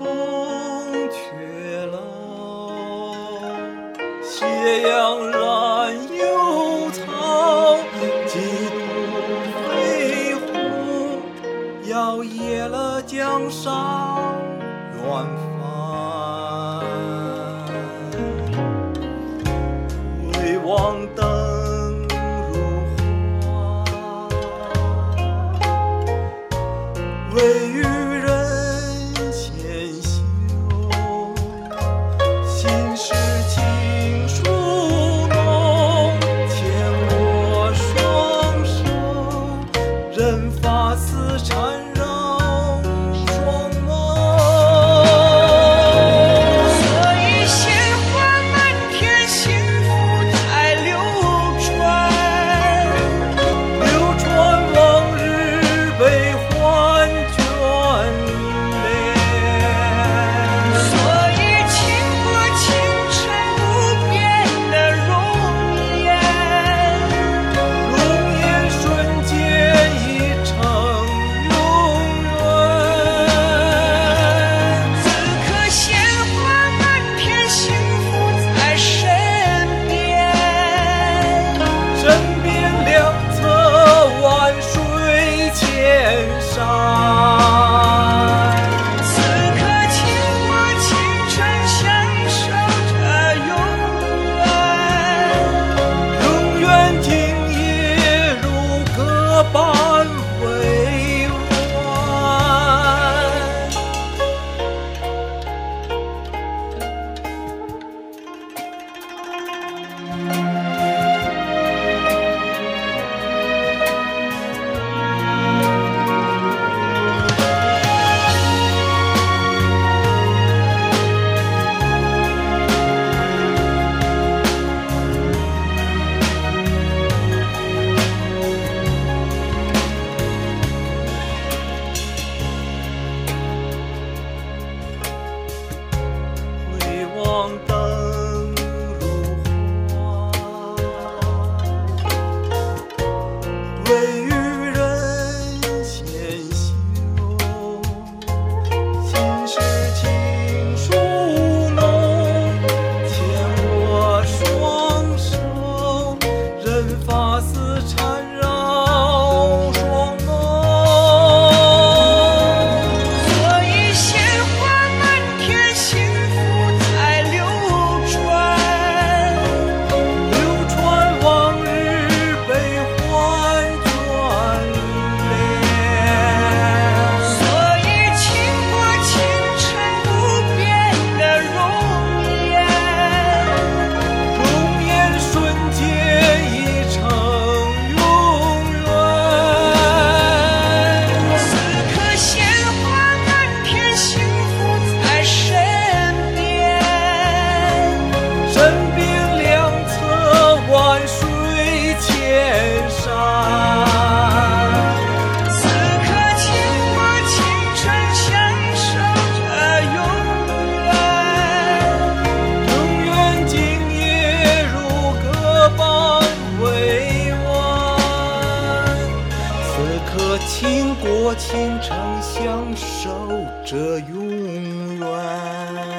却老，斜阳染幽草，几度飞鸿，摇曳了江上远帆。唯望灯如花，唯与人闲休。心事情疏浓，牵我双手，任发丝缠绕双眸。 所以鲜花满天，幸福在流传。 流传往日悲欢眷恋。 所以倾国倾城不变的容颜， 容颜瞬间已成永远。 此刻鲜花满天，幸福在身边。 身边两侧万水千山。 此刻倾国倾城，享受着永远。 永远今夜如歌般委婉。唯望灯如花，唯与人闲休。心事情疏浓，牵我双手，任发丝缠绕双眸。 所以鲜花满天，幸福在流传。 流传往日悲欢眷恋。 所以倾国倾城不变的容颜， 容颜瞬间已成永远。 此刻鲜花满天，幸福在身边。 身边两侧万水千山。 此刻倾国倾城，享受着永远。 永远今夜如歌般委婉。此刻倾国倾城，享受着永远。